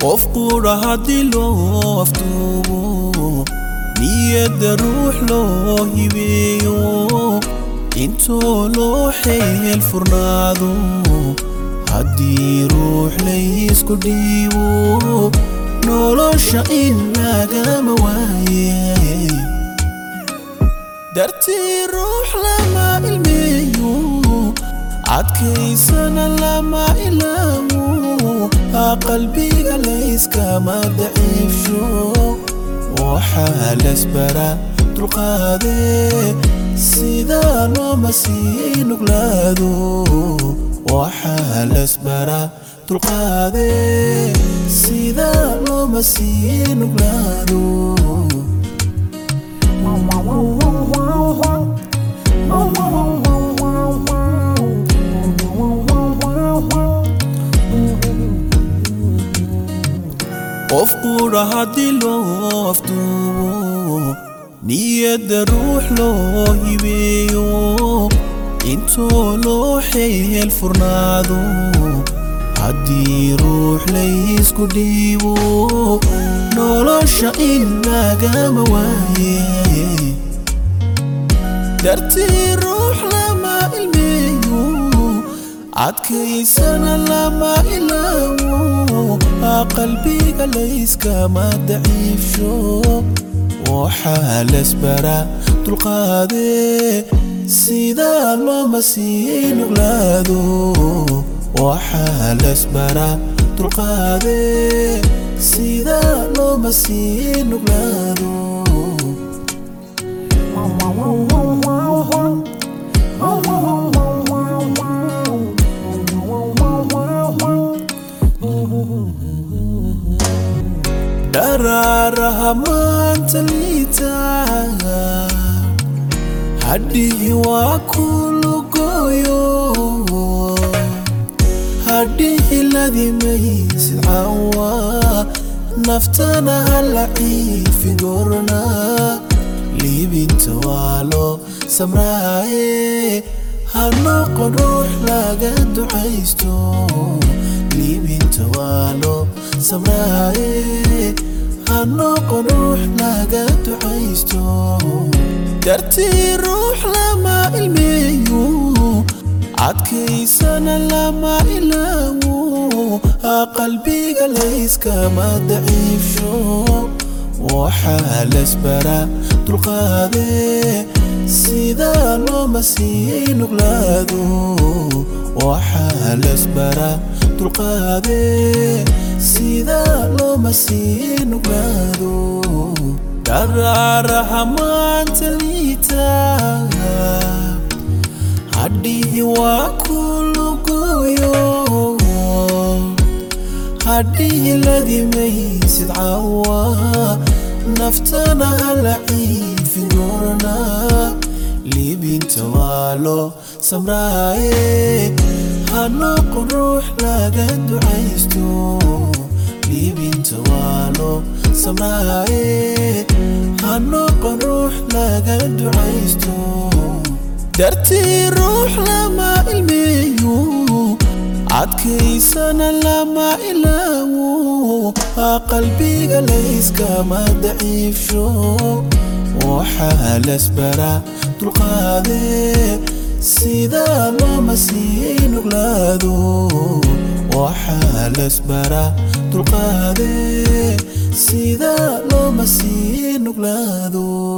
qofku hadii loo aftuubo niyada ruux loo hibeeyo intoo loo xeel furnaado haddii ruux laysku dhiibo nolosha in lagama waaye dartii ruux lama ilmeeyo adkaysana lama ilaawo qalbiga layskama daciifsho waxaa lasbara dulqaade sida looma sii nuglaado waxaa lasbara dulqaade sida looma sii nuglaado qofku hadii loo aftuubo niyada ruux loo hibeeyo intoo loo xeel furnaado haddii ruux laysku dhiibo nolosha in lagama waaye dartii ruux lama ilmeeyo adkaysana lama ilaawo qalbiga layskama daciifsho waxaa lasbara dulqaade sida looma sii nuglaado waxaa lasbara dulqaade sida looma sii nuglaado dararaha maanta liita haddii waa kulugoyo haddii ladimaysid cawa naftana hala ciifi gorna liibinta waa loo samraaye ha noqon ruux laga ducaysto liibinta waa loo samraaye هنقول روح laga ducaysto dartii ruux lama ilmeeyo adkaysana lama ilaawo qalbiga layskama daciifsho waxaa lasbara dulqaade sida looma sii nuglaado waxaa lasbara dulqaade sida looma sii nuglaado dararaha maanta liita haddii waa kulugoyo haddii ladimaysid cawa naftana hala ciifi gorna liibinta waa loo samraaye ha noqon ruux laga ducaysto liibinta waa loo samraaye ha noqon ruux laga ducaysto dartii ruux lama ilmeeyo adkaysana lama ilaawo qalbiga layskama daciifsho waxaa lasbara dulqaade sida looma sii nuglaado waxaa lasbara dulqaade sida looma sii nuglaado